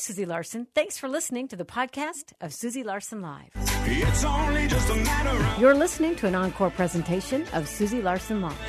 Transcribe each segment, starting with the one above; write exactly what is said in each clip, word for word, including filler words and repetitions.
Susie Larson. Thanks for listening to the podcast of Susie Larson Live. It's only just a matter of... You're listening to an encore presentation of Susie Larson Live.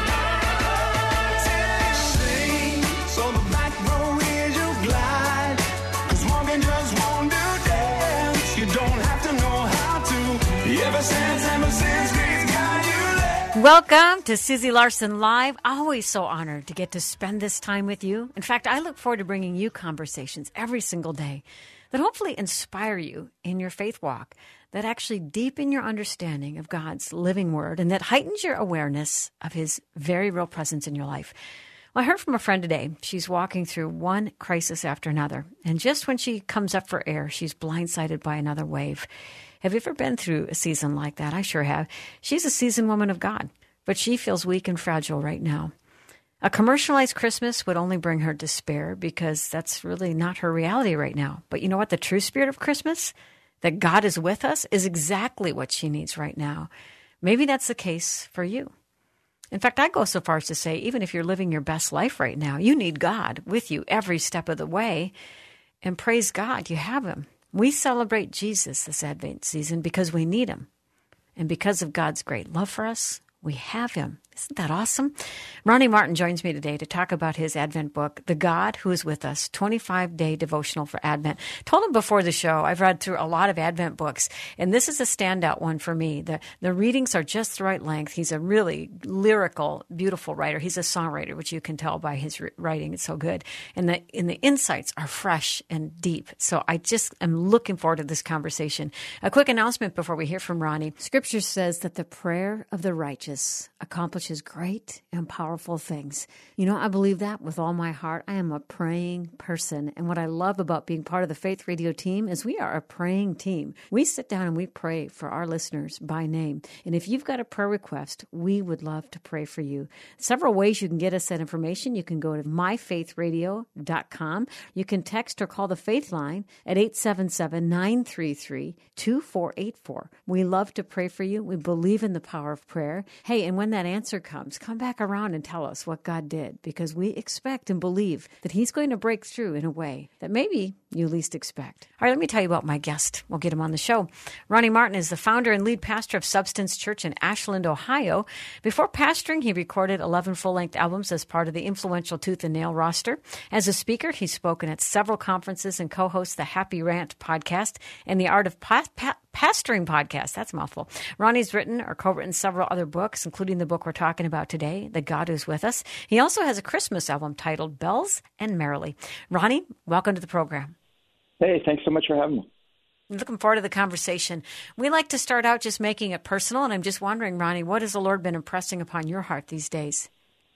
Sing, so the back row is your glide. 'Cause walking just won't do dance. You don't have to know how to. Ever since, ever since, he's got you there. Welcome to Susie Larson Live. Always so honored to get to spend this time with you. In fact, I look forward to bringing you conversations every single day that hopefully inspire you in your faith walk, that actually deepen your understanding of God's living word, and that heightens your awareness of his very real presence in your life. Well, I heard from a friend today. She's walking through one crisis after another, and just when she comes up for air, she's blindsided by another wave. Have you ever been through a season like that? I sure have. She's a seasoned woman of God, but she feels weak and fragile right now. A commercialized Christmas would only bring her despair because that's really not her reality right now. But you know what? The true spirit of Christmas, that God is with us, is exactly what she needs right now. Maybe that's the case for you. In fact, I go so far as to say, even if you're living your best life right now, you need God with you every step of the way. And praise God, you have him. We celebrate Jesus this Advent season because we need him. And because of God's great love for us, we have him. Isn't that awesome? Ronnie Martin joins me today to talk about his Advent book, The God Who Is With Us, twenty-five day devotional for Advent. Told him before the show, I've read through a lot of Advent books, and this is a standout one for me. The, the readings are just the right length. He's a really lyrical, beautiful writer. He's a songwriter, which you can tell by his writing. It's so good. And the, and the insights are fresh and deep. So I just am looking forward to this conversation. A quick announcement before we hear from Ronnie. Scripture says that the prayer of the righteous accomplishes great and powerful things. You know, I believe that with all my heart. I am a praying person. And what I love about being part of the Faith Radio team is we are a praying team. We sit down and we pray for our listeners by name. And if you've got a prayer request, we would love to pray for you. Several ways you can get us that information. You can go to my faith radio dot com. You can text or call the Faith Line at eight seven seven, nine three three, two four eight four. We love to pray for you. We believe in the power of prayer. Hey, and when that answer comes, come back around and tell us what God did, because we expect and believe that he's going to break through in a way that maybe you least expect. All right, let me tell you about my guest. We'll get him on the show. Ronnie Martin is the founder and lead pastor of Substance Church in Ashland, Ohio. Before pastoring, he recorded eleven full-length albums as part of the influential Tooth and Nail roster. As a speaker, he's spoken at several conferences and co-hosts the Happy Rant podcast and the Art of pa- pa- Pastoring podcast. That's a mouthful. Ronnie's written or co-written several other books, including the book we're talking about today, The God Who's With Us. He also has a Christmas album titled Bells and Merrily. Ronnie, welcome to the program. Hey, thanks so much for having me. I'm looking forward to the conversation. We like to start out just making it personal, and I'm just wondering, Ronnie, what has the Lord been impressing upon your heart these days?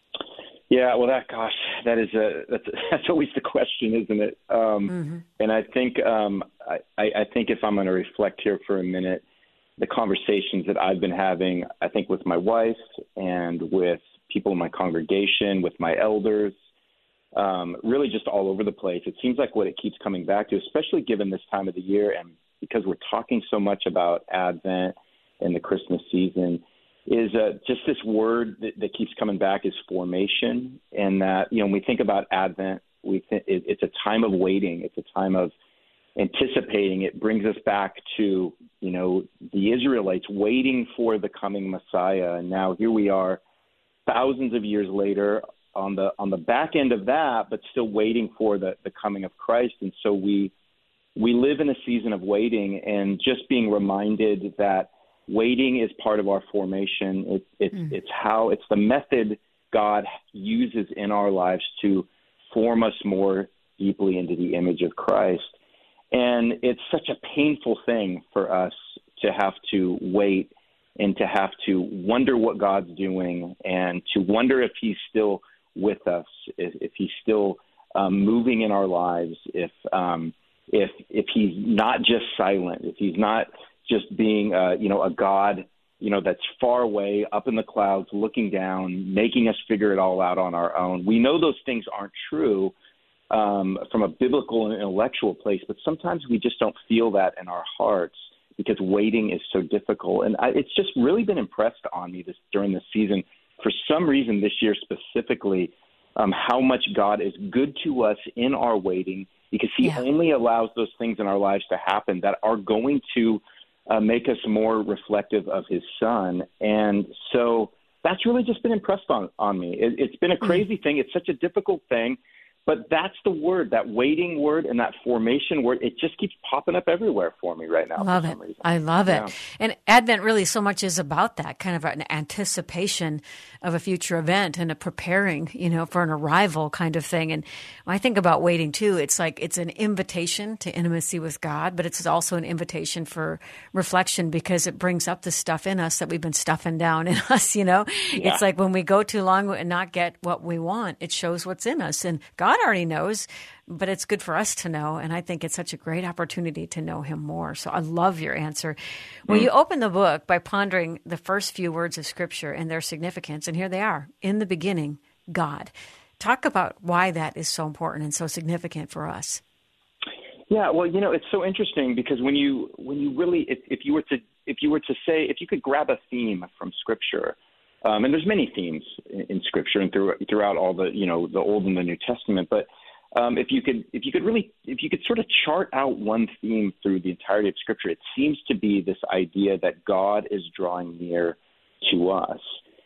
Yeah, well, that gosh, that is a that's that's always the question, isn't it? Um, mm-hmm. And I think um, I, I think if I'm going to reflect here for a minute, the conversations that I've been having, I think with my wife and with people in my congregation, with my elders, um, really just all over the place. It seems like what it keeps coming back to, especially given this time of the year, and because we're talking so much about Advent and the Christmas season, is uh, just this word that, that keeps coming back is formation. And that, you know, when we think about Advent, we th- it, it's a time of waiting. It's a time of anticipating. It brings us back to, you know, the Israelites waiting for the coming Messiah. And now here we are thousands of years later on the on the back end of that, but still waiting for the, the coming of Christ. And so we we live in a season of waiting, and just being reminded that waiting is part of our formation. It, it, mm. It's how it's the method God uses in our lives to form us more deeply into the image of Christ. And it's such a painful thing for us to have to wait and to have to wonder what God's doing, and to wonder if he's still with us, if, if he's still um, moving in our lives, if um, if if he's not just silent, if he's not just being, uh, you know, a God, you know, that's far away, up in the clouds, looking down, making us figure it all out on our own. We know those things aren't true um, from a biblical and intellectual place, but sometimes we just don't feel that in our hearts because waiting is so difficult. And I, it's just really been impressed on me this during this season, for some reason this year specifically, um, how much God is good to us in our waiting, because he Yeah. only allows those things in our lives to happen that are going to uh, make us more reflective of his son. And so that's really just been impressed on, on me. It, it's been a crazy mm. thing. It's such a difficult thing. But that's the word, that waiting word and that formation word. It just keeps popping up everywhere for me right now. Love for it. some reason. I love it. Yeah. And Advent really so much is about that, kind of an anticipation of a future event and a preparing, you know, for an arrival kind of thing. And when I think about waiting too, it's like it's an invitation to intimacy with God, but it's also an invitation for reflection because it brings up the stuff in us that we've been stuffing down in us, you know. Yeah. It's like when we go too long and not get what we want, it shows what's in us. And God already knows, but it's good for us to know. And I think it's such a great opportunity to know him more. So I love your answer. Well, mm. you open the book by pondering the first few words of Scripture and their significance. And here they are. In the beginning, God. Talk about why that is so important and so significant for us. Yeah, well, you know, it's so interesting because when you when you really, if, if you were to if you were to say, if you could grab a theme from Scripture, Um, and there's many themes in, in Scripture and through, throughout all the, you know, the Old and the New Testament. But um, if you could, if you could really, if you could sort of chart out one theme through the entirety of Scripture, it seems to be this idea that God is drawing near to us.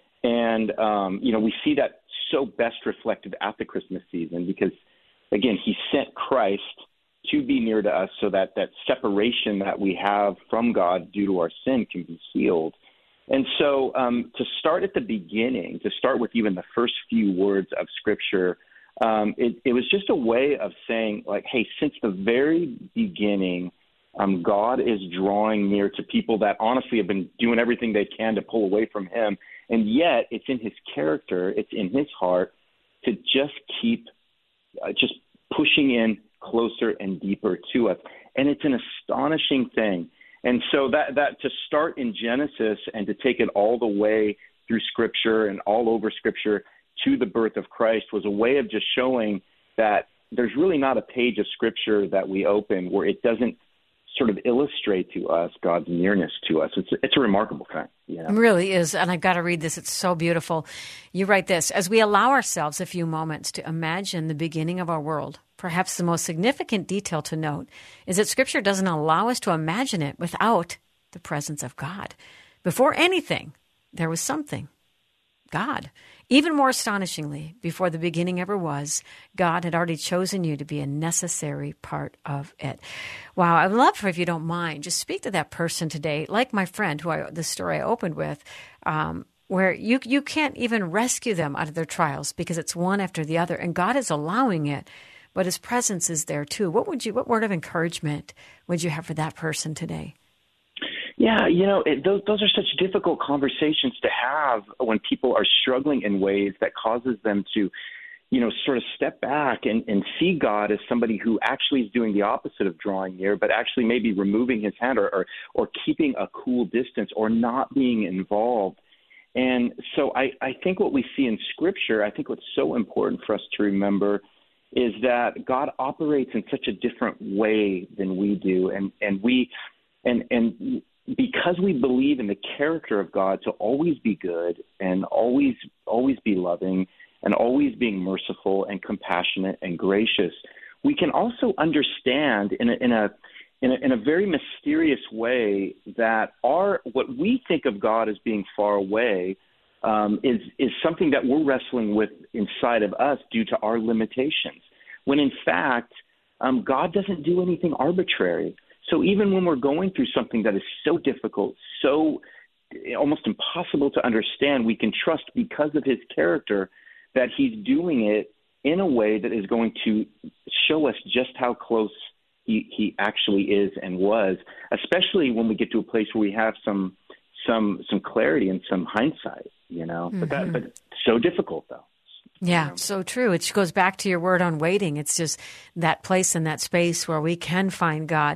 And um, you know, we see that so best reflected at the Christmas season because, again, He sent Christ to be near to us, so that that separation that we have from God due to our sin can be healed. And so um, to start at the beginning, to start with even the first few words of Scripture, um, it, it was just a way of saying, like, hey, since the very beginning, um, God is drawing near to people that honestly have been doing everything they can to pull away from him. And yet it's in his character, it's in his heart to just keep uh, just pushing in closer and deeper to us. And it's an astonishing thing. And so that, that to start in Genesis and to take it all the way through Scripture and all over Scripture to the birth of Christ was a way of just showing that there's really not a page of Scripture that we open where it doesn't sort of illustrate to us God's nearness to us. It's, it's a remarkable thing. You know? It really is. And I've got to read this. It's so beautiful. You write this: as we allow ourselves a few moments to imagine the beginning of our world, perhaps the most significant detail to note is that Scripture doesn't allow us to imagine it without the presence of God. Before anything, there was something. God. Even more astonishingly, before the beginning ever was, God had already chosen you to be a necessary part of it. Wow, I'd love for, if you don't mind, just speak to that person today, like my friend, who I, the story I opened with, um, where you you can't even rescue them out of their trials because it's one after the other, and God is allowing it, but His presence is there too. What would you? What word of encouragement would you have for that person today? Yeah, you know, it, those, those are such difficult conversations to have when people are struggling in ways that causes them to, you know, sort of step back and, and see God as somebody who actually is doing the opposite of drawing near, but actually maybe removing his hand or, or, or keeping a cool distance or not being involved. And so I, I think what we see in Scripture, I think what's so important for us to remember is that God operates in such a different way than we do. And, and we, and, and, because we believe in the character of God to always be good and always always be loving and always being merciful and compassionate and gracious, we can also understand in a in a in a, in a very mysterious way that our what we think of God as being far away um, is is something that we're wrestling with inside of us due to our limitations. When in fact, um, God doesn't do anything arbitrary. So even when we're going through something that is so difficult, so almost impossible to understand, we can trust because of his character that he's doing it in a way that is going to show us just how close he, he actually is and was, especially when we get to a place where we have some some some clarity and some hindsight, you know. Mm-hmm. But that but so difficult though. Yeah, so true. It goes back to your word on waiting. It's just that place and that space where we can find God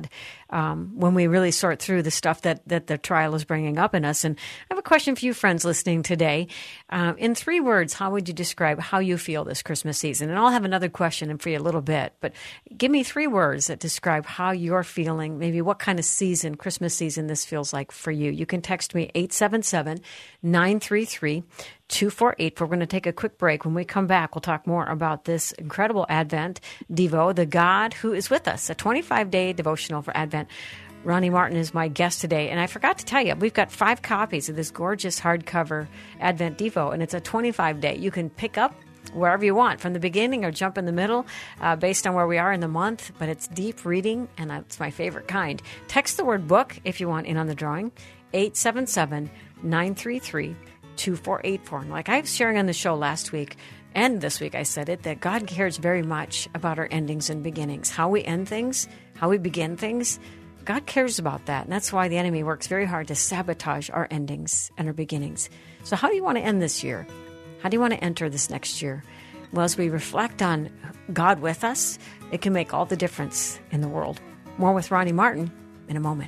um, when we really sort through the stuff that, that the trial is bringing up in us. And I have a question for you, friends listening today. Uh, in three words, how would you describe how you feel this Christmas season? And I'll have another question for you a little bit, but give me three words that describe how you're feeling, maybe what kind of season, Christmas season, this feels like for you. You can text me eight seven seven, nine three three, two four eight four. We're going to take a quick break. When we come back, we'll talk more about this incredible Advent Devo, the God who is with us, a twenty-five day devotional for Advent. Ronnie Martin is my guest today. And I forgot to tell you, we've got five copies of this gorgeous hardcover Advent Devo, and it's a twenty-five day. You can pick up wherever you want, from the beginning or jump in the middle, uh, based on where we are in the month. But it's deep reading, and it's my favorite kind. Text the word book if you want in on the drawing, eight seven seven, nine three three, two four eight four. And like I was sharing on the show last week, and this week I said it, that God cares very much about our endings and beginnings. How we end things, how we begin things, God cares about that. And that's why the enemy works very hard to sabotage our endings and our beginnings. So how do you want to end this year? How do you want to enter this next year? Well, as we reflect on God with us, it can make all the difference in the world. More with Ronnie Martin in a moment.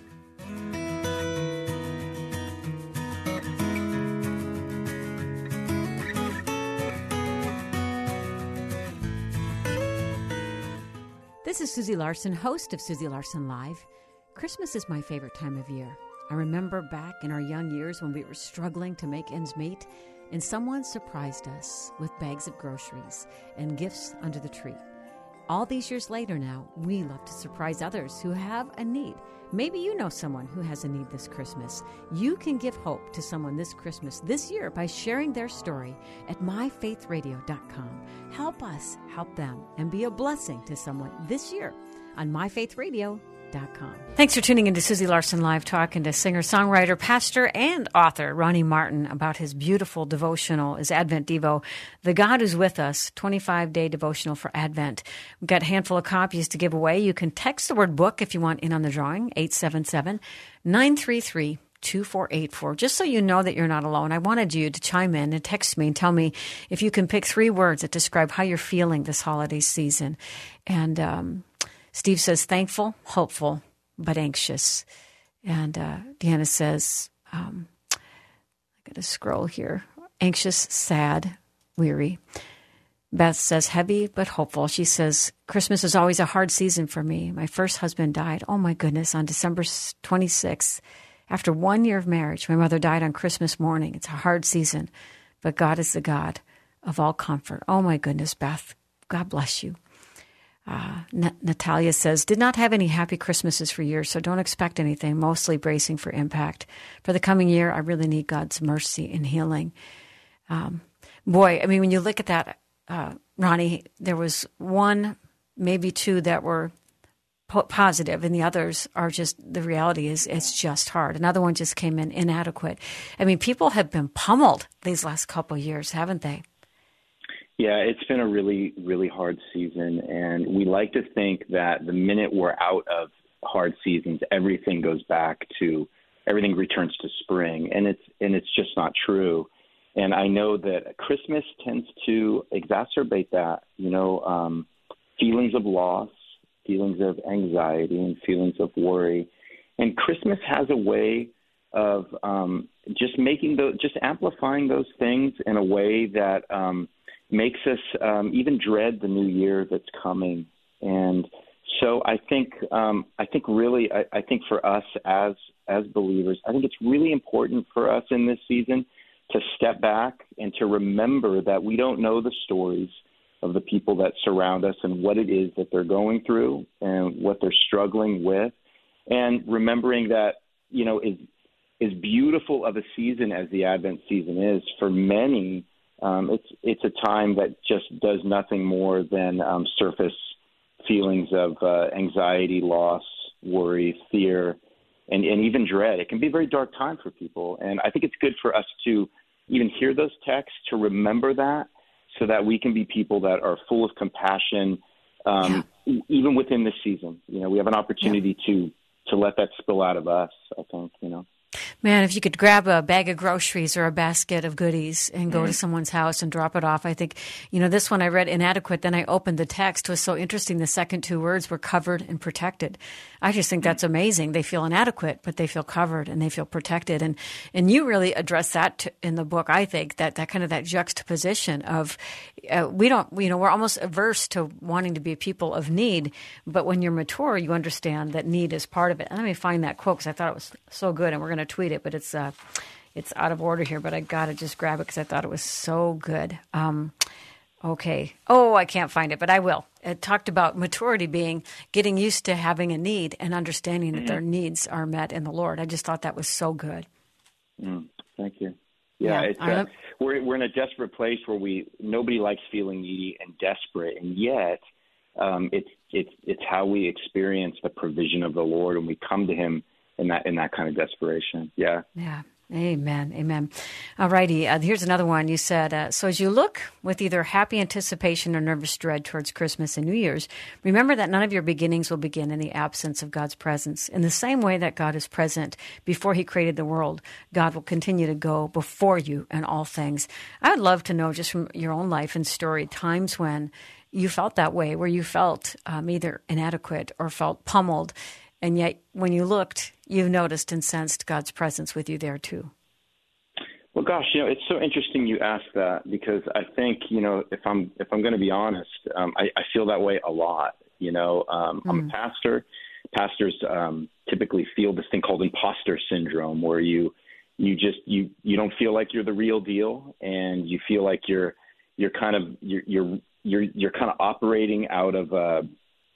This is Susie Larson, host of Susie Larson Live. Christmas is my favorite time of year. I remember back in our young years when we were struggling to make ends meet, and someone surprised us with bags of groceries and gifts under the tree. All these years later now, we love to surprise others who have a need. Maybe you know someone who has a need this Christmas. You can give hope to someone this Christmas, this year, by sharing their story at my faith radio dot com. Help us help them and be a blessing to someone this year on my faith radio dot com. Thanks for tuning into Susie Larson Live, talking to singer-songwriter, pastor, and author Ronnie Martin about his beautiful devotional, his Advent Devo, The God Who's With Us, twenty-five day devotional for Advent. We've got a handful of copies to give away. You can text the word book if you want in on the drawing, eight seven seven, nine three three, two four eight four. Just so you know that you're not alone, I wanted you to chime in and text me and tell me if you can pick three words that describe how you're feeling this holiday season. And um, Steve says, thankful, hopeful, but anxious. And uh, Deanna says, um, I got to scroll here, anxious, sad, weary. Beth says, heavy, but hopeful. She says, Christmas is always a hard season for me. My first husband died, oh my goodness, on December twenty-sixth. After one year of marriage, my mother died on Christmas morning. It's a hard season, but God is the God of all comfort. Oh my goodness, Beth, God bless you. Uh, N- Natalia says, did not have any happy Christmases for years, so don't expect anything, mostly bracing for impact. For the coming year, I really need God's mercy and healing. Um, boy, I mean, when you look at that, uh, Ronnie, there was one, maybe two that were po- positive, and the others are just, the reality is it's just hard. Another one just came in inadequate. I mean, people have been pummeled these last couple of years, haven't they? Yeah, it's been a really, really hard season, and we like to think that the minute we're out of hard seasons, everything goes back to, everything returns to spring, and it's and it's just not true. And I know that Christmas tends to exacerbate that, you know, um, feelings of loss, feelings of anxiety, and feelings of worry. And Christmas has a way of um, just making those, just amplifying those things in a way that um, makes us um, even dread the new year that's coming. And so I think, um, I think really, I, I think for us as as believers, I think it's really important for us in this season to step back and to remember that we don't know the stories of the people that surround us and what it is that they're going through and what they're struggling with. And remembering that, you know, as, as beautiful of a season as the Advent season is, for many, um, it's it's a time that just does nothing more than um, surface feelings of uh, anxiety, loss, worry, fear, and, and even dread. It can be a very dark time for people. And I think it's good for us to even hear those texts, to remember that, so that we can be people that are full of compassion, um, yeah. even within this season. You know, we have an opportunity yeah. to to let that spill out of us, I think, you know. Man, if you could grab a bag of groceries or a basket of goodies and go mm-hmm. to someone's house and drop it off, I think, you know, this one I read inadequate, then I opened the text. It was so interesting. The second two words were covered and protected. I just think that's amazing. They feel inadequate, but they feel covered and they feel protected. And and you really address that to, in the book, I think, that, that kind of that juxtaposition of uh, we don't, you know, we're almost averse to wanting to be people of need, but when you're mature, you understand that need is part of it. And let me find that quote because I thought it was so good, and we're going to tweet it, but it's uh, it's out of order here, but I got to just grab it because I thought it was so good. Um, okay. Oh, I can't find it, but I will. It talked about maturity being getting used to having a need and understanding mm-hmm. that their needs are met in the Lord. I just thought that was so good. Mm, thank you. Yeah, yeah it's uh, we're we're in a desperate place where we nobody likes feeling needy and desperate, and yet um, it's it's it's how we experience the provision of the Lord, and we come to Him in that in that kind of desperation. Yeah. Yeah. Amen. Amen. All righty. Uh, here's another one. You said, uh, so as you look with either happy anticipation or nervous dread towards Christmas and New Year's, remember that none of your beginnings will begin in the absence of God's presence. In the same way that God is present before He created the world, God will continue to go before you in all things. I would love to know just from your own life and story, times when you felt that way, where you felt um, either inadequate or felt pummeled. And yet, when you looked, you noticed and sensed God's presence with you there too. Well, gosh, you know, it's so interesting you ask that because I think, you know, if I'm if I'm going to be honest, um, I, I feel that way a lot. You know, um, mm. I'm a pastor. Pastors um, typically feel this thing called imposter syndrome, where you you just you you don't feel like you're the real deal, and you feel like you're you're kind of you're you're you're, you're kind of operating out of a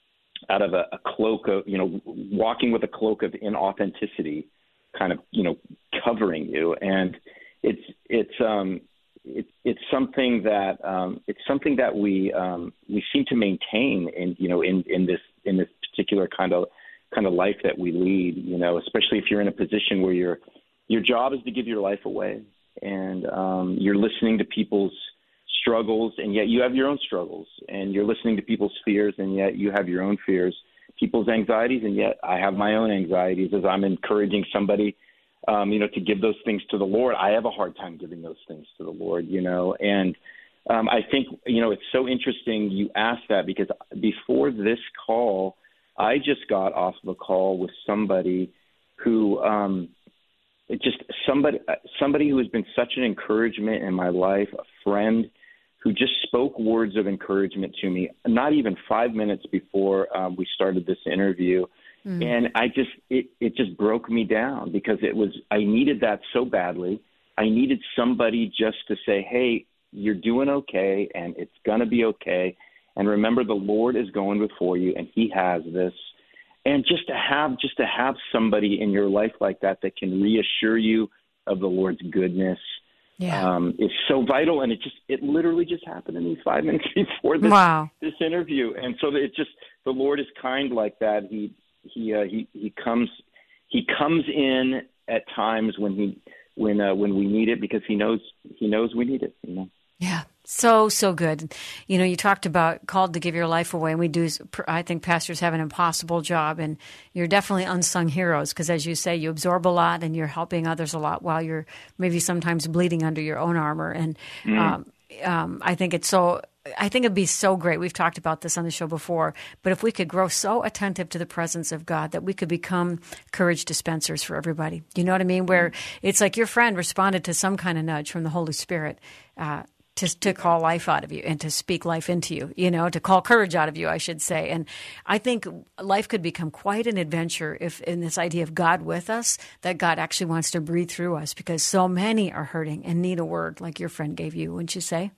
out of a, a cloak of, you know, walking with a cloak of inauthenticity kind of, you know, covering you. And it's, it's, um, it, it's something that, um, it's something that we, um, we seem to maintain in, you know, in, in this, in this particular kind of, kind of life that we lead, you know, especially if you're in a position where your, your job is to give your life away, and, um, you're listening to people's struggles, and yet you have your own struggles, and you're listening to people's fears, and yet you have your own fears, people's anxieties, and yet I have my own anxieties as I'm encouraging somebody, um, you know, to give those things to the Lord. I have a hard time giving those things to the Lord, you know, and um, I think, you know, it's so interesting you asked that because before this call, I just got off of a call with somebody who um, just somebody, somebody who has been such an encouragement in my life, a friend who just spoke words of encouragement to me, not even five minutes before um, we started this interview. Mm. And I just, it, it just broke me down because it was, I needed that so badly. I needed somebody just to say, hey, you're doing okay, and it's going to be okay. And remember, the Lord is going before you, and He has this. And just to have, just to have somebody in your life like that that can reassure you of the Lord's goodness, yeah. um, is so vital. And it just, it literally just happened to me five minutes before this, wow. this interview. And so it just, the Lord is kind like that. He, he, uh, he, he comes, he comes in at times when he, when, uh, when we need it, because he knows, he knows we need it, you know? Yeah. So, so good. You know, you talked about called to give your life away, and we do, I think pastors have an impossible job, and you're definitely unsung heroes because, as you say, you absorb a lot and you're helping others a lot while you're maybe sometimes bleeding under your own armor. And mm. um, um, I think it's so, I think it'd be so great. We've talked about this on the show before, but if we could grow so attentive to the presence of God that we could become courage dispensers for everybody. You know what I mean? Where it's like your friend responded to some kind of nudge from the Holy Spirit, uh, To, to call life out of you and to speak life into you, you know, to call courage out of you, I should say. And I think life could become quite an adventure if in this idea of God with us, that God actually wants to breathe through us, because so many are hurting and need a word like your friend gave you, wouldn't you say?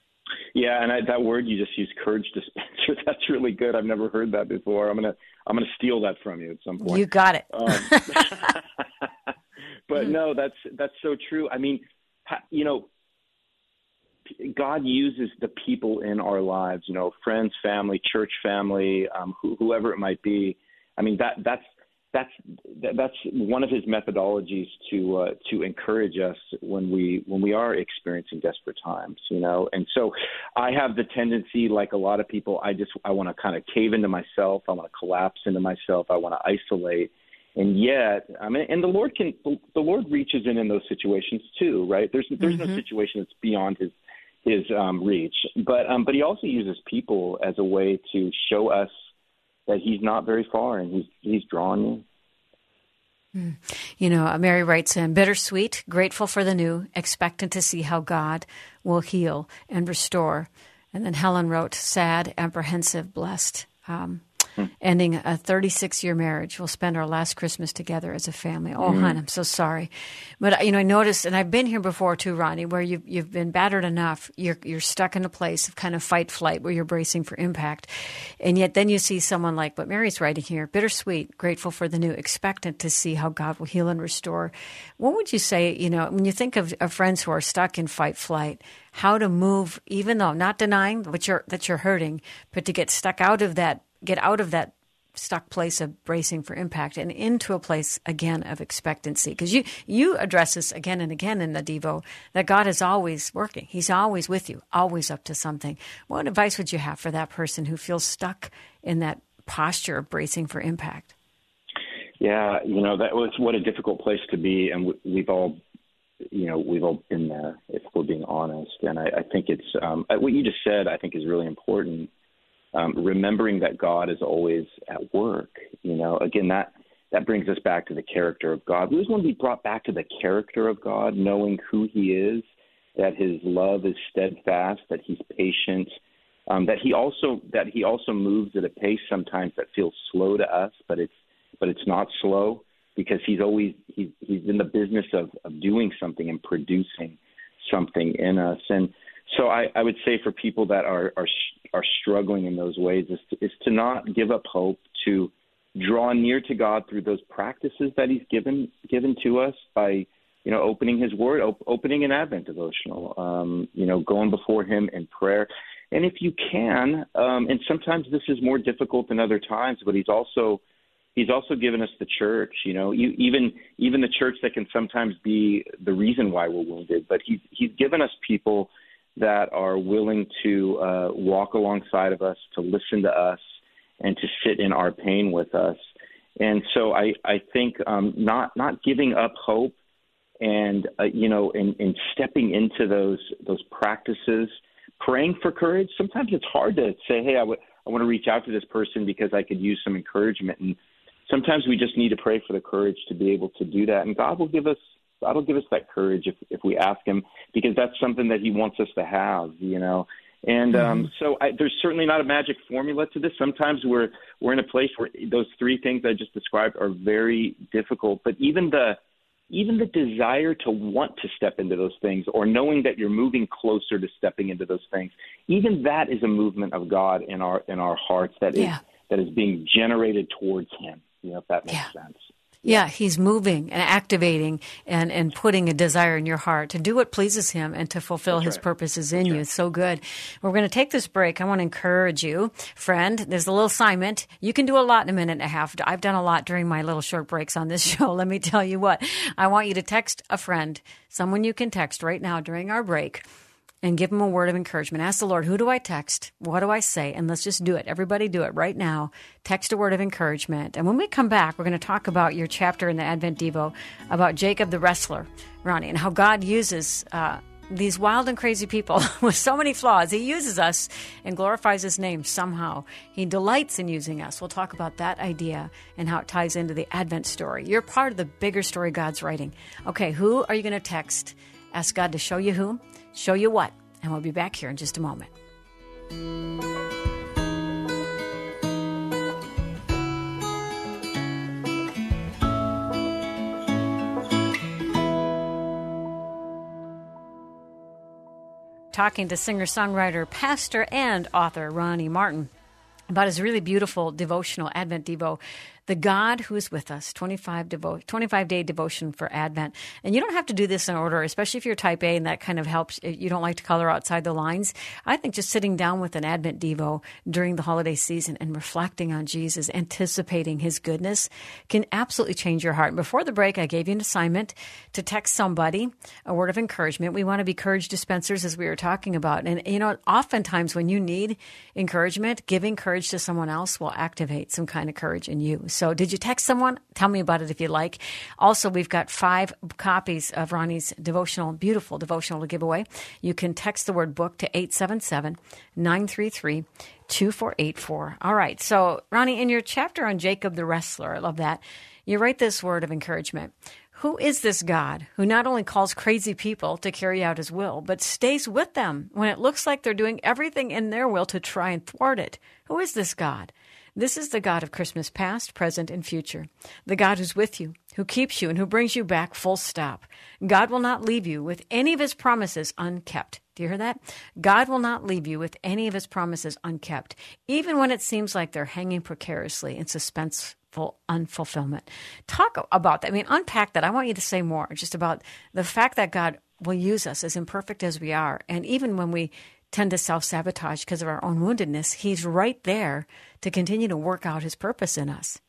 Yeah, and I, that word you just used, courage dispenser, that's really good. I've never heard that before. I'm gonna I'm gonna steal that from you at some point. You got it. Um, but no, that's that's so true. I mean, you know, God uses the people in our lives, you know, friends, family, church family, um, who, whoever it might be. I mean, that that's that's that's one of His methodologies to uh, to encourage us when we when we are experiencing desperate times, you know. And so, I have the tendency, like a lot of people, I just I want to kind of cave into myself. I want to collapse into myself. I want to isolate. And yet, I mean, and the Lord can, the Lord reaches in in those situations too, right? There's there's mm-hmm. no situation that's beyond his his um, reach, but um, but he also uses people as a way to show us that he's not very far, and he's he's drawn you. Mm. You know, Mary writes in, bittersweet, grateful for the new, expectant to see how God will heal and restore. And then Helen wrote, sad, apprehensive, blessed. Um, ending a thirty-six-year marriage. We'll spend our last Christmas together as a family. Oh, mm-hmm. hon, I'm so sorry. But, you know, I noticed, and I've been here before too, Ronnie, where you've, you've been battered enough. You're, you're stuck in a place of kind of fight, flight, where you're bracing for impact. And yet then you see someone like what Mary's writing here, bittersweet, grateful for the new, expectant to see how God will heal and restore. What would you say, you know, when you think of, of friends who are stuck in fight, flight, how to move, even though not denying what you're, that you're hurting, but to get stuck out of that, get out of that stuck place of bracing for impact and into a place, again, of expectancy. Because you, you address this again and again in the Devo, that God is always working. He's always with you, always up to something. What advice would you have for that person who feels stuck in that posture of bracing for impact? Yeah, you know, that was what a difficult place to be. And we've all, you know, we've all been there, if we're being honest. And I, I think it's, um, what you just said, I think is really important. Um, remembering that God is always at work, you know, again, that, that brings us back to the character of God. We always want to be brought back to the character of God, knowing who he is, that his love is steadfast, that he's patient, um, that he also, that he also moves at a pace sometimes that feels slow to us, but it's, but it's not slow, because he's always, he's, he's in the business of, of doing something and producing something in us. And so I, I would say for people that are, are are struggling in those ways is to, is to not give up hope, to draw near to God through those practices that he's given given to us by, you know, opening his word, op- opening an Advent devotional, um, you know, going before him in prayer. And if you can, um, and sometimes this is more difficult than other times, but he's also he's also given us the church, you know, you, even even the church that can sometimes be the reason why we're wounded. But he's he's given us people that are willing to uh, walk alongside of us, to listen to us, and to sit in our pain with us. And so I, I think um, not not giving up hope, and uh, you know, and, and stepping into those those practices, praying for courage. Sometimes it's hard to say, hey, I, w- I want to reach out to this person because I could use some encouragement. And sometimes we just need to pray for the courage to be able to do that. And God will give us God will give us that courage if, if we ask him, because that's something that he wants us to have, you know. And um, mm-hmm. so I, there's certainly not a magic formula to this. Sometimes we're we're in a place where those three things I just described are very difficult. But even the even the desire to want to step into those things, or knowing that you're moving closer to stepping into those things, even that is a movement of God in our in our hearts that yeah. is that is being generated towards him. You know, if that makes yeah. sense. Yeah, he's moving and activating and, and putting a desire in your heart to do what pleases him and to fulfill That's his right. purposes in That's you. Right. It's so good. We're going to take this break. I want to encourage you, friend. There's a little assignment. You can do a lot in a minute and a half. I've done a lot during my little short breaks on this show. Let me tell you what. I want you to text a friend, someone you can text right now during our break, and give them a word of encouragement. Ask the Lord, who do I text? What do I say? And let's just do it. Everybody do it right now. Text a word of encouragement. And when we come back, we're going to talk about your chapter in the Advent Devo about Jacob the wrestler, Ronnie, and how God uses uh, these wild and crazy people with so many flaws. He uses us and glorifies his name somehow. He delights in using us. We'll talk about that idea and how it ties into the Advent story. You're part of the bigger story God's writing. Okay, who are you going to text? Ask God to show you who. Show you what, and we'll be back here in just a moment. Talking to singer-songwriter, pastor, and author Ronnie Martin about his really beautiful devotional, Advent Devo, The God Who is With Us, twenty-five devo- twenty-five day devotion for Advent. And you don't have to do this in order, especially if you're type A and that kind of helps. You don't like to color outside the lines. I think just sitting down with an Advent Devo during the holiday season and reflecting on Jesus, anticipating his goodness, can absolutely change your heart. And before the break, I gave you an assignment to text somebody a word of encouragement. We want to be courage dispensers, as we were talking about. And, you know, oftentimes when you need encouragement, giving courage courage to someone else will activate some kind of courage in you. So did you text someone? Tell me about it if you like. Also, we've got five copies of Ronnie's devotional, beautiful devotional to give away. You can text the word book to eight seven seven, nine three three, two four eight four. All right. So, Ronnie, in your chapter on Jacob the wrestler, I love that, you write this word of encouragement. Who is this God who not only calls crazy people to carry out his will, but stays with them when it looks like they're doing everything in their will to try and thwart it? Who is this God? This is the God of Christmas past, present, and future. The God who's with you, who keeps you, and who brings you back full stop. God will not leave you with any of his promises unkept. Do you hear that? God will not leave you with any of his promises unkept, even when it seems like they're hanging precariously in suspense. Full unfulfillment. Talk about that. I mean, unpack that. I want you to say more just about the fact that God will use us as imperfect as we are. And even when we tend to self-sabotage because of our own woundedness, he's right there to continue to work out his purpose in us.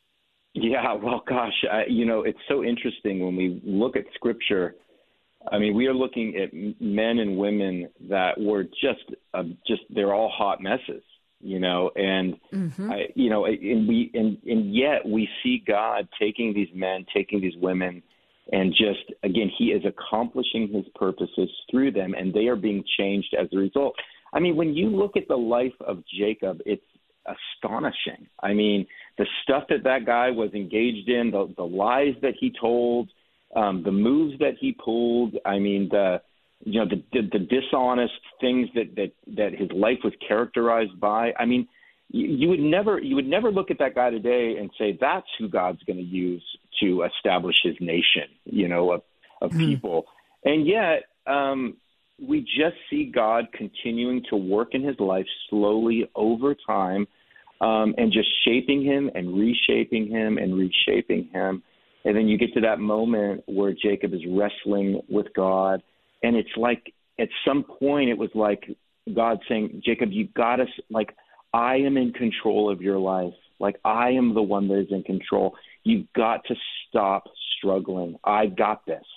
Yeah, well, gosh, I, you know, it's so interesting when we look at Scripture. I mean, we are looking at men and women that were just, uh, just they're all hot messes. You know, and mm-hmm. I, you know, and we, and, and yet we see God taking these men, taking these women, and just again, he is accomplishing his purposes through them, and they are being changed as a result. I mean, when you look at the life of Jacob, it's astonishing. I mean, the stuff that that guy was engaged in, the, the lies that he told, um, the moves that he pulled. I mean, the you know, the, the, the dishonest things that, that, that his life was characterized by. I mean, you, you would never you would never look at that guy today and say that's who God's going to use to establish his nation, you know, of, of mm-hmm. people. And yet um, we just see God continuing to work in his life slowly over time um, and just shaping him and reshaping him and reshaping him. And then you get to that moment where Jacob is wrestling with God. And it's like at some point it was like God saying, Jacob, you got to, like, I am in control of your life. Like, I am the one that is in control. You've got to stop struggling. I got this.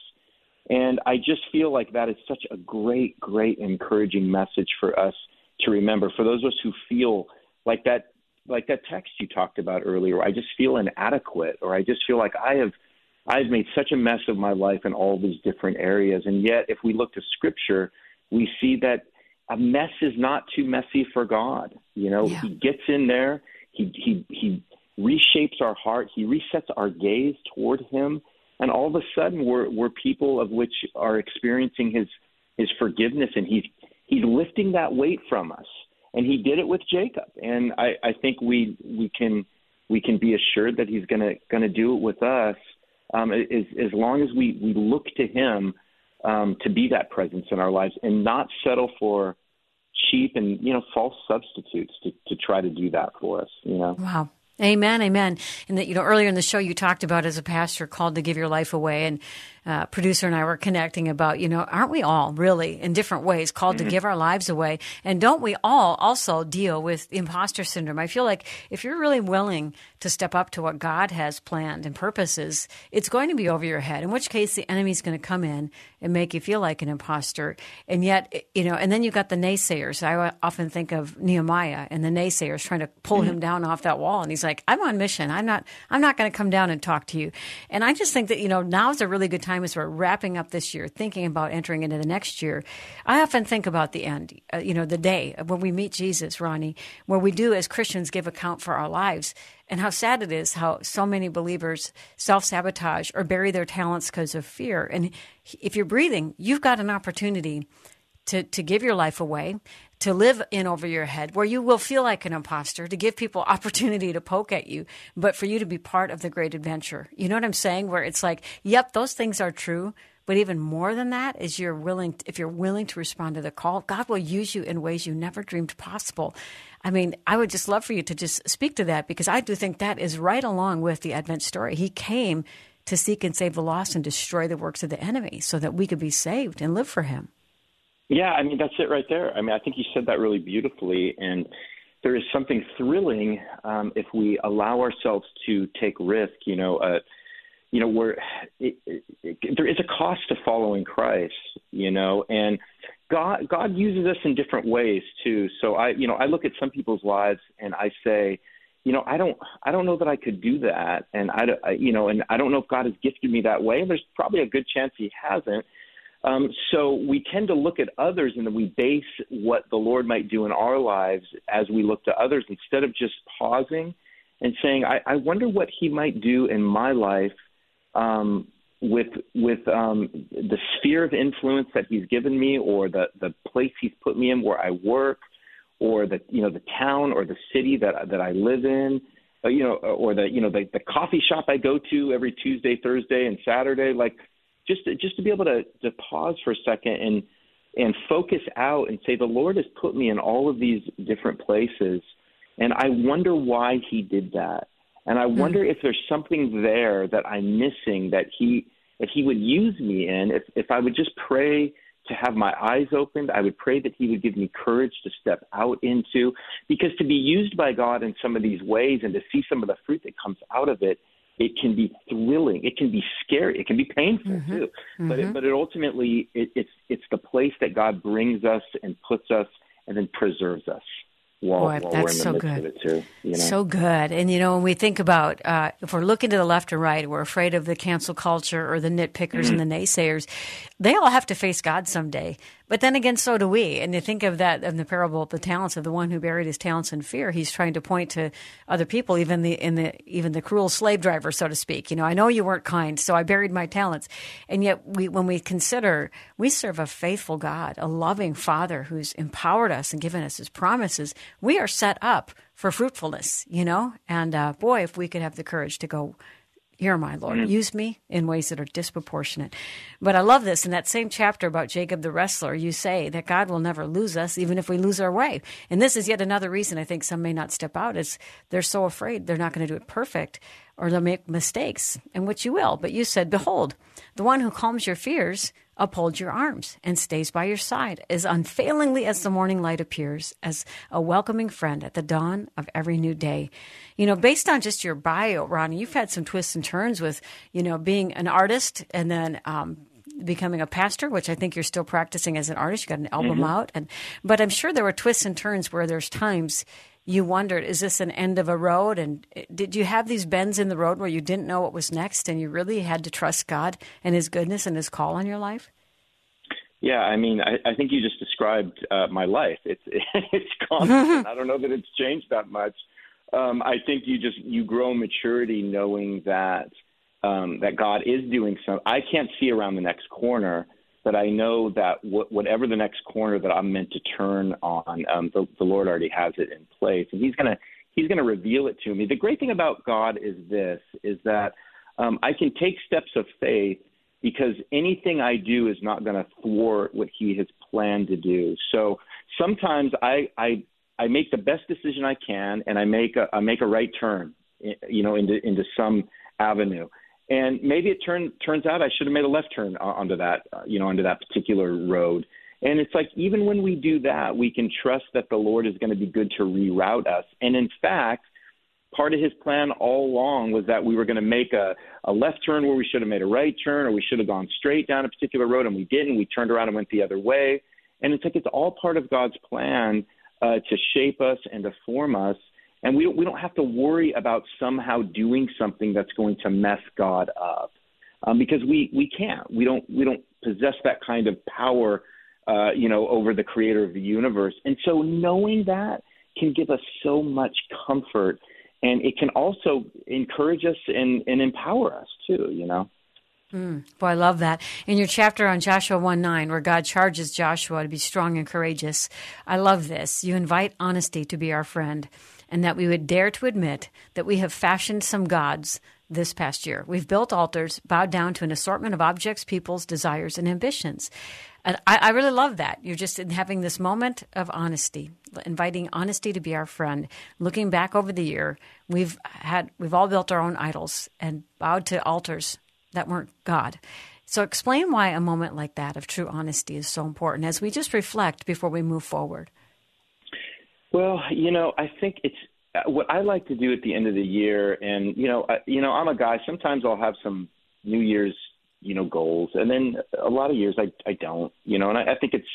And I just feel like that is such a great, great encouraging message for us to remember. For those of us who feel like that, like that text you talked about earlier, I just feel inadequate, or I just feel like I have I've made such a mess of my life in all these different areas. And yet, if we look to Scripture, we see that a mess is not too messy for God. You know, yeah. He gets in there, he, he, he reshapes our heart, he resets our gaze toward him, and all of a sudden we're, we're people of which are experiencing his, his forgiveness, and he's, he's lifting that weight from us. And he did it with Jacob. And I, I think we, we can, we can be assured that he's going to, going to do it with us. Um, as, as long as we, we look to him um, to be that presence in our lives and not settle for cheap and, you know, false substitutes to, to try to do that for us, you know. Wow. Amen, amen. And that, you know, earlier in the show you talked about as a pastor called to give your life away, and uh, producer and I were connecting about, you know, aren't we all really in different ways called mm-hmm. to give our lives away? And don't we all also deal with imposter syndrome? I feel like if you're really willing to step up to what God has planned and purposes, it's going to be over your head, in which case the enemy's going to come in and make you feel like an imposter. And yet, you know, and then you've got the naysayers. I often think of Nehemiah and the naysayers trying to pull mm-hmm. him down off that wall. And he's like, I'm on mission. I'm not, I'm not going to come down and talk to you. And I just think that, you know, now is a really good time as we're wrapping up this year, thinking about entering into the next year. I often think about the end, uh, you know, the day when we meet Jesus, Ronnie, where we do as Christians give account for our lives. And how sad it is how so many believers self-sabotage or bury their talents because of fear. And if you're breathing, you've got an opportunity to, to give your life away, to live in over your head, where you will feel like an imposter, to give people opportunity to poke at you, but for you to be part of the great adventure. You know what I'm saying? Where it's like, yep, those things are true. But even more than that is you're willing, if you're willing to respond to the call, God will use you in ways you never dreamed possible. I mean, I would just love for you to just speak to that, because I do think that is right along with the Advent story. He came to seek and save the lost and destroy the works of the enemy so that we could be saved and live for him. Yeah, I mean, that's it right there. I mean, I think you said that really beautifully. And there is something thrilling um, if we allow ourselves to take risk, you know, uh, you know, where it, it, it, there is a cost to following Christ, you know, and God, God uses us in different ways too. So I, you know, I look at some people's lives and I say, you know, I don't, I don't know that I could do that, and I, I, you know, and I don't know if God has gifted me that way. There's probably a good chance He hasn't. Um, so we tend to look at others, and then we base what the Lord might do in our lives as we look to others, instead of just pausing and saying, I, I wonder what He might do in my life um, with with um, the sphere of influence that He's given me, or the, the place He's put me in where I work, or the you know the town or the city that that I live in, uh, you know, or the you know the, the coffee shop I go to every Tuesday, Thursday, and Saturday. Like just to, just to be able to, to pause for a second and and focus out and say, the Lord has put me in all of these different places, and I wonder why He did that, and I wonder mm. if there's something there that I'm missing that He that He would use me in. If if I would just pray to have my eyes opened, I would pray that He would give me courage to step out into, because to be used by God in some of these ways and to see some of the fruit that comes out of it, it can be thrilling. It can be scary. It can be painful mm-hmm. too. Mm-hmm. But it, but it ultimately, it, it's it's the place that God brings us and puts us and then preserves us. While, Boy, while that's we're in the so midst good. Of it too, you know? So good. And, you know, when we think about, uh, if we're looking to the left or right, we're afraid of the cancel culture or the nitpickers mm-hmm. and the naysayers. They all have to face God someday. But then again, so do we. And you think of that, of the parable of the talents, of the one who buried his talents in fear. He's trying to point to other people, even the, in the, even the cruel slave driver, so to speak. You know, I know you weren't kind, so I buried my talents. And yet we, when we consider, we serve a faithful God, a loving Father who's empowered us and given us His promises. We are set up for fruitfulness, you know? And uh, boy, if we could have the courage to go, here, my Lord, mm-hmm. use me in ways that are disproportionate. But I love this. In that same chapter about Jacob the wrestler, you say that God will never lose us, even if we lose our way. And this is yet another reason I think some may not step out, is they're so afraid they're not going to do it perfect, or they'll make mistakes, and which you will. But you said, behold, the one who calms your fears upholds your arms and stays by your side as unfailingly as the morning light appears, as a welcoming friend at the dawn of every new day. You know, based on just your bio, Ronnie, you've had some twists and turns with, you know, being an artist and then um, becoming a pastor, which I think you're still practicing as an artist. You got an album mm-hmm. out. and But I'm sure there were twists and turns where there's times you wondered, is this an end of a road? And did you have these bends in the road where you didn't know what was next and you really had to trust God and His goodness and His call on your life? Yeah, I mean, I, I think you just described uh, my life. It's it's constant. I don't know that it's changed that much. Um, I think you just you grow maturity knowing that um, that God is doing something. I can't see around the next corner, but I know that wh- whatever the next corner that I'm meant to turn on, um, the, the Lord already has it in place, and He's gonna He's gonna reveal it to me. The great thing about God is this: is that um, I can take steps of faith, because anything I do is not going to thwart what He has planned to do. So sometimes I, I I make the best decision I can, and I make a I make a right turn, you know, into into some avenue, and maybe it turn, turns out I should have made a left turn onto that, you know, onto that particular road. And it's like, even when we do that, we can trust that the Lord is going to be good to reroute us. And in fact, part of His plan all along was that we were going to make a, a left turn where we should have made a right turn, or we should have gone straight down a particular road, and we didn't. We turned around and went the other way. And it's like it's all part of God's plan uh, to shape us and to form us. And we don't, we don't have to worry about somehow doing something that's going to mess God up, um, because we, we can't. We don't we don't possess that kind of power, uh, you know, over the Creator of the universe. And so knowing that can give us so much comfort. And it can also encourage us and, and empower us too, you know. Mm, boy, I love that. In your chapter on Joshua one nine, where God charges Joshua to be strong and courageous, I love this. You invite honesty to be our friend, and that we would dare to admit that we have fashioned some gods this past year. We've built altars, bowed down to an assortment of objects, peoples, desires, and ambitions. And I, I really love that. You're just having this moment of honesty, inviting honesty to be our friend. Looking back over the year, we've had we've all built our own idols and bowed to altars that weren't God. So explain why a moment like that of true honesty is so important as we just reflect before we move forward. Well, you know, I think it's what I like to do at the end of the year. And, you know, I, you know, I'm a guy, sometimes I'll have some New Year's, you know, goals. And then a lot of years I, I don't, you know, and I, I think it's,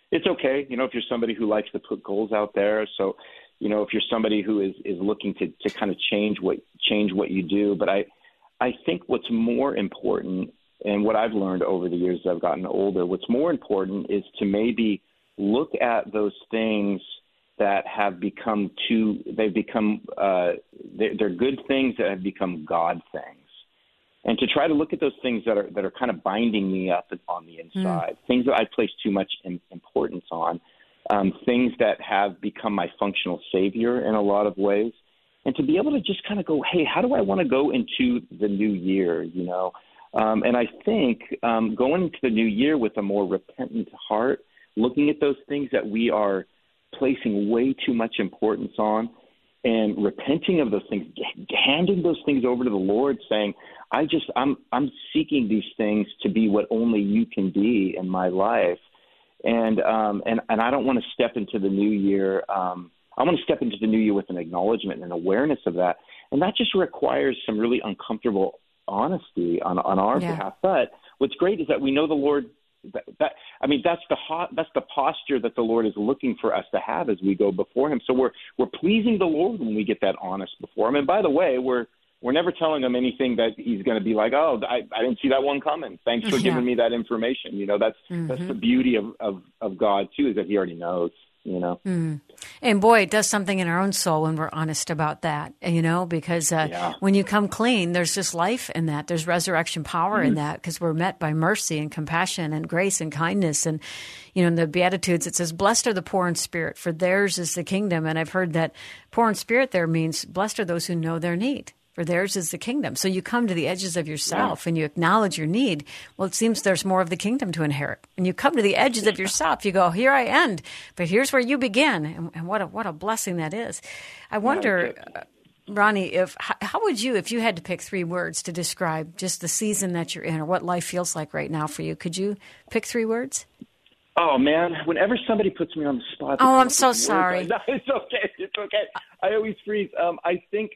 it's okay. You know, if you're somebody who likes to put goals out there. So, you know, if you're somebody who is, is looking to, to kind of change what, change what you do. But I, I think what's more important, and what I've learned over the years as I've gotten older, what's more important is to maybe look at those things that have become too, they've become, uh, they're, they're good things that have become God things. And to try to look at those things that are that are kind of binding me up on the inside, mm. things that I place too much in, importance on, um, things that have become my functional savior in a lot of ways, and to be able to just kind of go, hey, how do I want to go into the new year, you know? Um, and I think um, going into the new year with a more repentant heart, looking at those things that we are placing way too much importance on, and repenting of those things, handing those things over to the Lord, saying, I just, I'm, I'm seeking these things to be what only you can be in my life. And, um, and, and I don't want to step into the new year. Um, I want to step into the new year with an acknowledgement and awareness of that. And that just requires some really uncomfortable honesty on, on our yeah. behalf. But what's great is that we know the Lord. That, that I mean, that's the hot, that's the posture that the Lord is looking for us to have as we go before Him. So we're we're pleasing the Lord when we get that honest before Him. And by the way, we're we're never telling Him anything that He's going to be like, oh, I, I didn't see that one coming. Thanks for yeah. giving me that information. You know, that's mm-hmm. that's the beauty of, of of God too, is that He already knows. You know, mm. and boy, it does something in our own soul when we're honest about that. You know, because uh, yeah. when you come clean, there's just life in that. There's resurrection power mm. in that, because we're met by mercy and compassion and grace and kindness. And you know, in the Beatitudes, it says, "Blessed are the poor in spirit, for theirs is the kingdom." And I've heard that poor in spirit there means blessed are those who know their need. For theirs is the kingdom. So you come to the edges of yourself yeah. and you acknowledge your need. Well, it seems there's more of the kingdom to inherit. And you come to the edges of yourself. You go, here I end, but here's where you begin. And, and what a what a blessing that is. I wonder, uh, Ronnie, if how, how would you, if you had to pick three words to describe just the season that you're in, or what life feels like right now for you, could you pick three words? Oh, man, whenever somebody puts me on the spot. Oh, I'm so sorry. Words, no, it's okay. It's okay. I always freeze. Um, I think.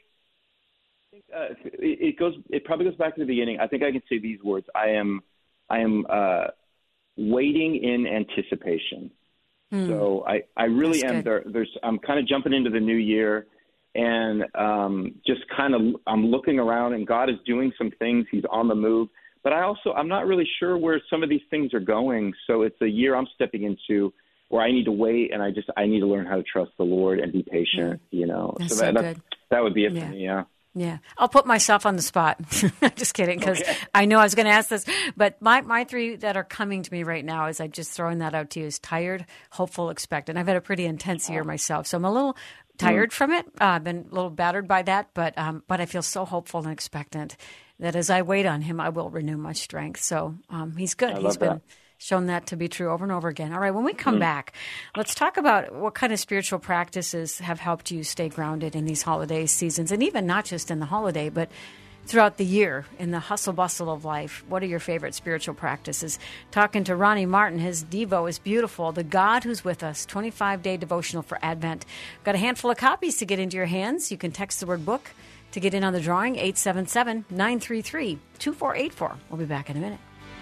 Uh, it, it goes. It probably goes back to the beginning. I think I can say these words. I am, I am uh, waiting in anticipation. Hmm. So I, I really That's am there. There's. I'm kind of jumping into the new year, and um, just kind of. I'm looking around, and God is doing some things. He's on the move. But I also, I'm not really sure where some of these things are going. So it's a year I'm stepping into where I need to wait, and I just, I need to learn how to trust the Lord and be patient. Yeah. You know. That's so that, so that, good. that would be it yeah. for me. Yeah. Yeah, I'll put myself on the spot. Just kidding, because okay. I know I was going to ask this. But my, my three that are coming to me right now, is I just throwing that out to you, is tired, hopeful, expectant. I've had a pretty intense year myself, so I'm a little tired mm. from it. Uh, I've been a little battered by that, but um, but I feel so hopeful and expectant that as I wait on Him, I will renew my strength. So um, He's good. I He's love been. that. Shown that to be true over and over again. All right, when we come mm. back, let's talk about what kind of spiritual practices have helped you stay grounded in these holiday seasons, and even not just in the holiday, but throughout the year, in the hustle bustle of life. What are your favorite spiritual practices? Talking to Ronnie Martin, his Devo is beautiful. The God Who's With Us, twenty-five day devotional for Advent. Got a handful of copies to get into your hands. You can text the word book to get in on the drawing, eight seven seven, nine three three, two four eight four. We'll be back in a minute.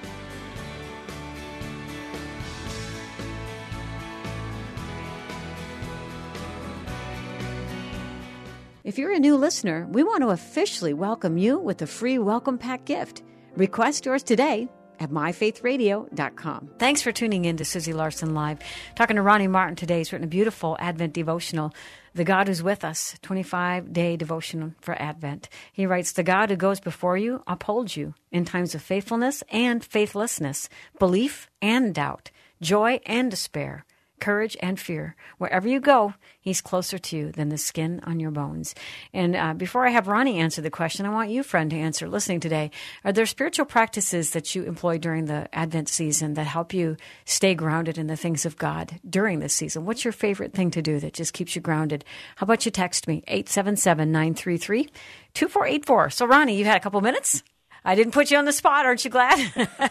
If you're a new listener, we want to officially welcome you with a free welcome pack gift. Request yours today at my faith radio dot com. Thanks for tuning in to Susie Larson Live. Talking to Ronnie Martin today. He's written a beautiful Advent devotional, The God Who's With Us, twenty-five day devotional for Advent. He writes, the God who goes before you upholds you in times of faithfulness and faithlessness, belief and doubt, joy and despair, courage and fear. Wherever you go, He's closer to you than the skin on your bones. And uh, before I have Ronnie answer the question, I want you, friend, to answer listening today. Are there spiritual practices that you employ during the Advent season that help you stay grounded in the things of God during this season? What's your favorite thing to do that just keeps you grounded? How about you text me, eight seven seven, nine three three, two four eight four. So, Ronnie, you had a couple minutes? I didn't put you on the spot. Aren't you glad?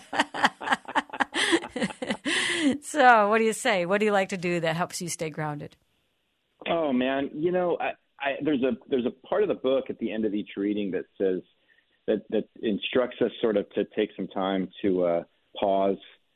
So, what do you say? What do you like to do that helps you stay grounded? Oh man, you know, I, I, there's a there's a part of the book at the end of each reading that says that that instructs us sort of to take some time to uh, pause,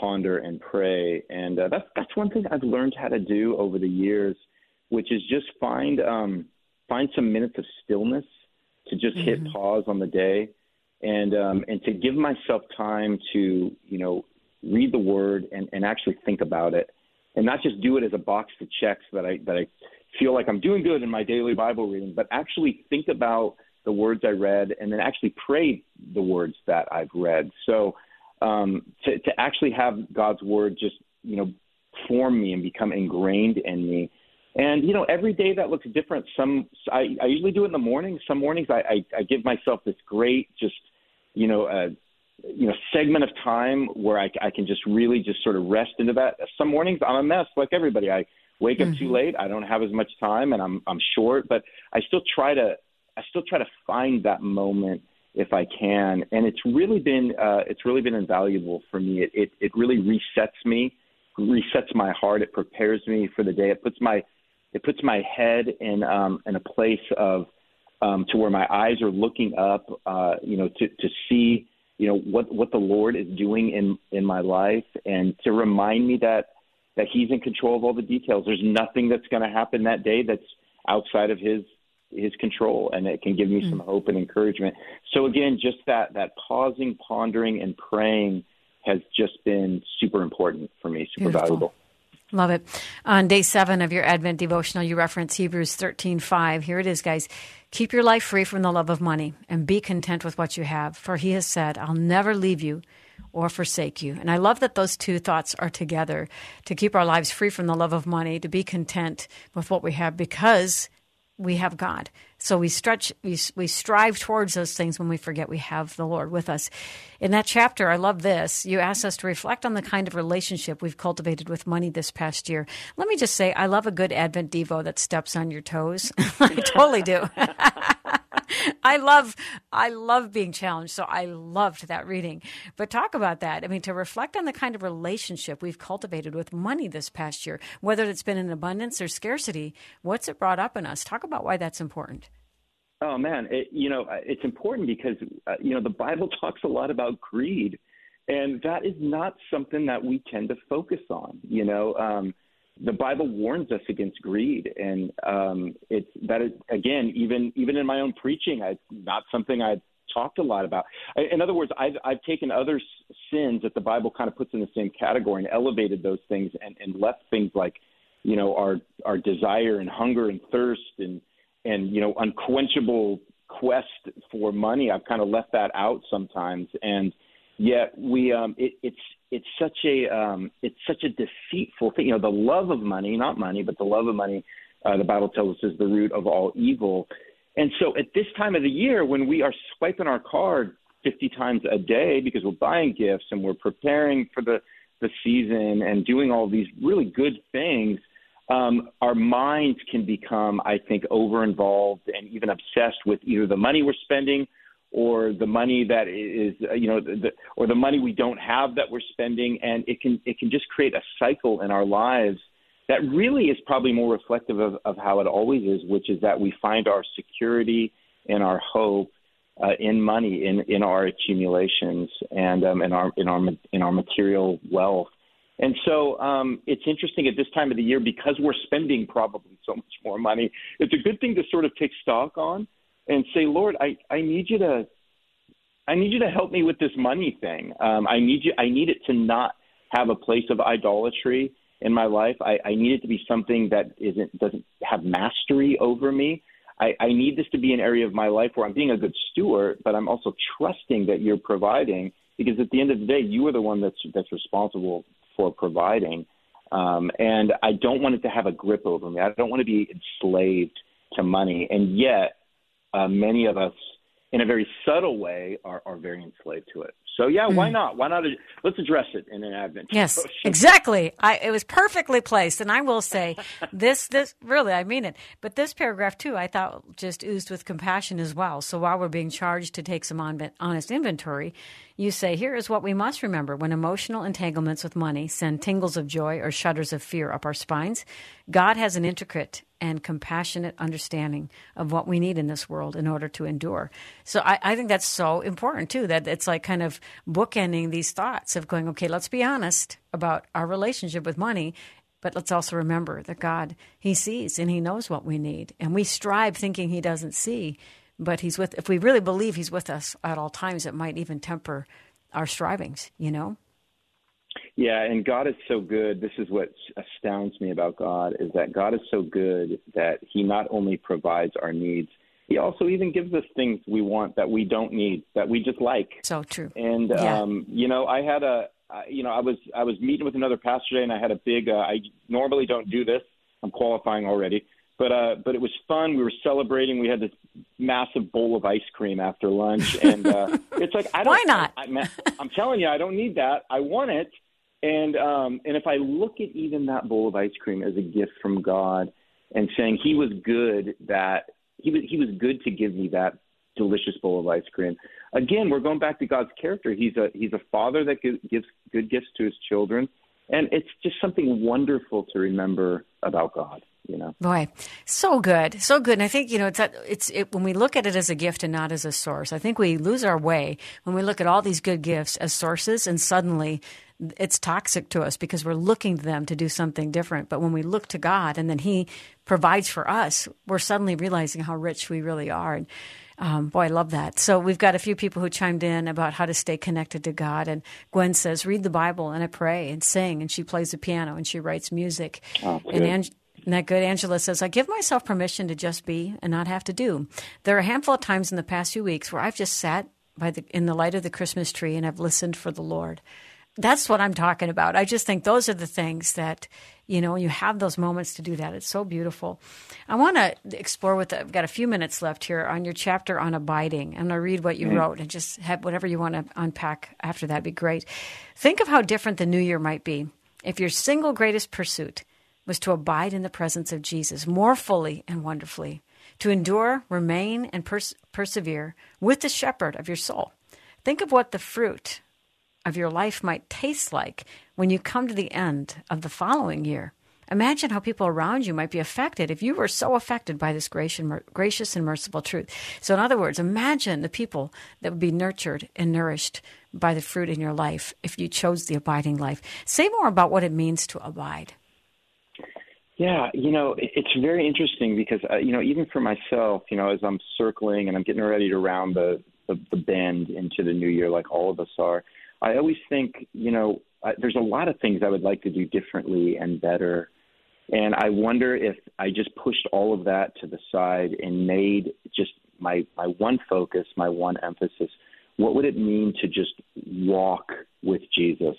ponder and pray. And uh, that's that's one thing I've learned how to do over the years, which is just find um, find some minutes of stillness to just mm-hmm. hit pause on the day, and um, and to give myself time to, you know, read the Word and, and actually think about it, and not just do it as a box to check so that I that I feel like I'm doing good in my daily Bible reading, but actually think about the words I read and then actually pray the words that I've read. So um, to, to actually have God's Word just, you know, form me and become ingrained in me. And, you know, every day that looks different. Some I, I usually do it in the morning. Some mornings I, I, I give myself this great just, you know, uh, you know, segment of time where I, I can just really just sort of rest into that. Some mornings I'm a mess like everybody. I wake up mm-hmm. too late. I don't have as much time and I'm I'm short, but I still try to I still try to find that moment if I can. And it's really been uh, it's really been invaluable for me. It, it it really resets me, resets my heart. It prepares me for the day. It puts my it puts my head in um, in a place of um, to where my eyes are looking up, uh, you know, to to see, you know, what, what the Lord is doing in, in my life, and to remind me that, that He's in control of all the details. There's nothing that's going to happen that day that's outside of His His control, and it can give me mm-hmm. some hope and encouragement. So again, just that that pausing, pondering, and praying has just been super important for me, super Beautiful. valuable. Love it. On day seven of your Advent devotional, you reference Hebrews thirteen five. Here it is, guys. Keep your life free from the love of money and be content with what you have. For He has said, I'll never leave you or forsake you. And I love that those two thoughts are together, to keep our lives free from the love of money, to be content with what we have because we have God. So we stretch, we, we strive towards those things when we forget we have the Lord with us. In that chapter, I love this. You asked us to reflect on the kind of relationship we've cultivated with money this past year. Let me just say, I love a good Advent Devo that steps on your toes. I totally do. I love, I love being challenged. So I loved that reading. But talk about that. I mean, to reflect on the kind of relationship we've cultivated with money this past year, whether it's been in abundance or scarcity, what's it brought up in us? Talk about why that's important. Oh, man, it, you know, it's important because, uh, you know, the Bible talks a lot about greed, and that is not something that we tend to focus on. You know, um, the Bible warns us against greed, and um, it's that is, again, even even in my own preaching, I, not something I've talked a lot about. In other words, I've, I've taken other sins that the Bible kind of puts in the same category and elevated those things and, and left things like, you know, our our desire and hunger and thirst and and, you know, unquenchable quest for money. I've kind of left that out sometimes. And yet we, um, it, it's, it's such a, um, it's such a deceitful thing. You know, the love of money, not money, but the love of money, uh, the Bible tells us is the root of all evil. And so at this time of the year, when we are swiping our card fifty times a day because we're buying gifts and we're preparing for the, the season and doing all these really good things, Um, our minds can become, I think, over-involved and even obsessed with either the money we're spending or the money that is, you know, the, or the money we don't have that we're spending. And it can it can just create a cycle in our lives that really is probably more reflective of, of how it always is, which is that we find our security and our hope uh, in money, in, in our accumulations and um, in our in our in our material wealth. And so um, it's interesting at this time of the year because we're spending probably so much more money. It's a good thing to sort of take stock on and say, Lord, I, I need you to, I need you to help me with this money thing. Um, I need you, I need it to not have a place of idolatry in my life. I, I need it to be something that isn't doesn't have mastery over me. I, I need this to be an area of my life where I'm being a good steward, but I'm also trusting that you're providing, because at the end of the day, you are the one that's that's responsible for providing. Um, and I don't want it to have a grip over me. I don't want to be enslaved to money. And yet, uh, many of us, in a very subtle way, are, are very enslaved to it. So, yeah, mm. why not? Why not? Let's address it in an Advent. Yes, exactly. I, it was perfectly placed. And I will say this, this really, I mean it. But this paragraph, too, I thought just oozed with compassion as well. So while we're being charged to take some on, honest inventory, you say, here is what we must remember. When emotional entanglements with money send tingles of joy or shudders of fear up our spines, God has an intricate and compassionate understanding of what we need in this world in order to endure. So I, I think that's so important, too, that it's like kind of bookending these thoughts of going, okay, let's be honest about our relationship with money, but let's also remember that God, he sees and he knows what we need. And we strive thinking he doesn't see, but he's with, if we really believe he's with us at all times, it might even temper our strivings, you know? Yeah, and God is so good. This is what astounds me about God, is that God is so good that he not only provides our needs, he also even gives us things we want that we don't need, that we just like. So true. And, yeah. um, you know, I had a, you know, I was I was meeting with another pastor today, and I had a big, uh, I normally don't do this. I'm qualifying already. But uh, but it was fun. We were celebrating. We had this massive bowl of ice cream after lunch. And uh, it's like, I don't. Why not? I, I, I'm telling you, I don't need that. I want it. And um, and if I look at even that bowl of ice cream as a gift from God, and saying he was good, that he was he was good to give me that delicious bowl of ice cream. Again, we're going back to God's character. He's a he's a father that gives good gifts to his children, and it's just something wonderful to remember about God. You know, boy, so good, so good. And I think, you know, it's that, it's it, when we look at it as a gift and not as a source, I think we lose our way when we look at all these good gifts as sources, and suddenly it's toxic to us because we're looking to them to do something different. But when we look to God and then he provides for us, we're suddenly realizing how rich we really are. And Um, boy, I love that. So we've got a few people who chimed in about how to stay connected to God. And Gwen says, read the Bible and I pray and sing. And she plays the piano and she writes music. Oh, and Ang- Isn't that good? Angela says, I give myself permission to just be and not have to do. There are a handful of times in the past few weeks where I've just sat by the in the light of the Christmas tree and I've listened for the Lord. That's what I'm talking about. I just think those are the things that, you know, you have those moments to do that. It's so beautiful. I want to explore with, the, I've got a few minutes left here on your chapter on abiding. I'm going to read what you mm-hmm. wrote and just have whatever you want to unpack after that would be great. Think of how different the new year might be if your single greatest pursuit was to abide in the presence of Jesus more fully and wonderfully, to endure, remain, and pers- persevere with the shepherd of your soul. Think of what the fruit of your life might taste like when you come to the end of the following year. Imagine how people around you might be affected if you were so affected by this gracious and merciful truth. So in other words, imagine the people that would be nurtured and nourished by the fruit in your life if you chose the abiding life. Say more about what it means to abide. Yeah, you know, it's very interesting because, uh, you know, even for myself, you know, as I'm circling and I'm getting ready to round the, the, the bend into the new year like all of us are, I always think, you know, uh, there's a lot of things I would like to do differently and better. And I wonder if I just pushed all of that to the side and made just my, my one focus, my one emphasis. What would it mean to just walk with Jesus?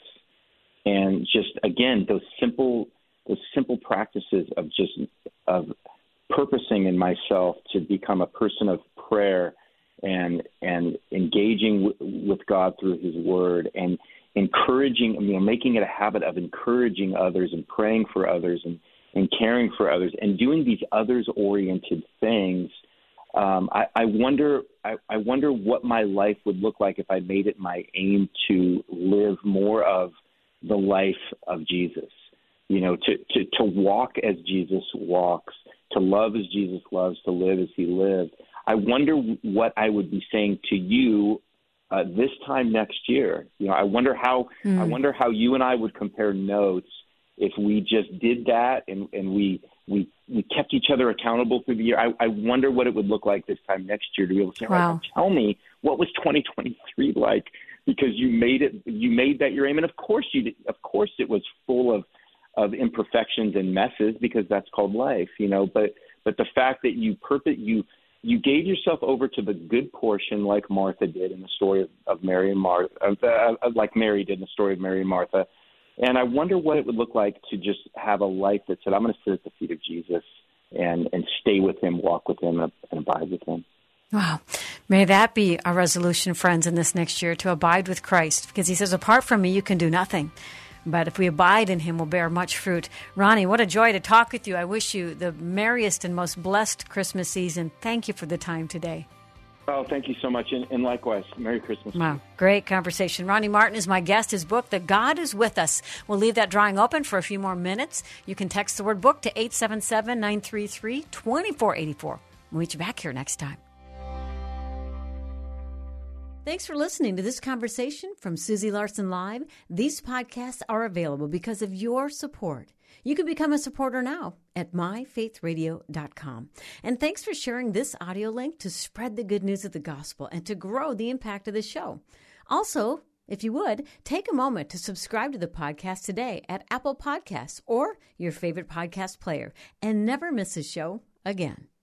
And just, again, those simple those simple practices of just of purposing in myself to become a person of prayer and and engaging w- with God through his word and encouraging, you know, making it a habit of encouraging others and praying for others and, and caring for others and doing these others-oriented things. Um, I, I wonder I, I wonder what my life would look like if I made it my aim to live more of the life of Jesus. You know, to, to, to walk as Jesus walks, to love as Jesus loves, to live as he lived. I wonder what I would be saying to you uh, this time next year. You know, I wonder how mm. I wonder how you and I would compare notes if we just did that and, and we, we we kept each other accountable through the year. I, I wonder what it would look like this time next year to be able to say, wow. right, tell me, what was twenty twenty-three like? Because you made it, you made that your aim, and of course you did, of course it was full of. of imperfections and messes because that's called life, you know, but, but the fact that you purpose, you, you gave yourself over to the good portion like Martha did in the story of, of Mary and Martha, uh, uh, like Mary did in the story of Mary and Martha. And I wonder what it would look like to just have a life that said, I'm going to sit at the feet of Jesus and, and stay with him, walk with him, and abide with him. Wow. May that be our resolution, friends, in this next year, to abide with Christ, because he says, apart from me, you can do nothing. But if we abide in him, we'll bear much fruit. Ronnie, what a joy to talk with you. I wish you the merriest and most blessed Christmas season. Thank you for the time today. Oh, thank you so much. And, and likewise, Merry Christmas. Wow, great conversation. Ronnie Martin is my guest. His book, The God is With Us. We'll leave that drawing open for a few more minutes. You can text the word book to eight seven seven, nine three three, two four eight four. We'll meet you back here next time. Thanks for listening to this conversation from Susie Larson Live. These podcasts are available because of your support. You can become a supporter now at my faith radio dot com. And thanks for sharing this audio link to spread the good news of the gospel and to grow the impact of the show. Also, if you would, take a moment to subscribe to the podcast today at Apple Podcasts or your favorite podcast player and never miss a show again.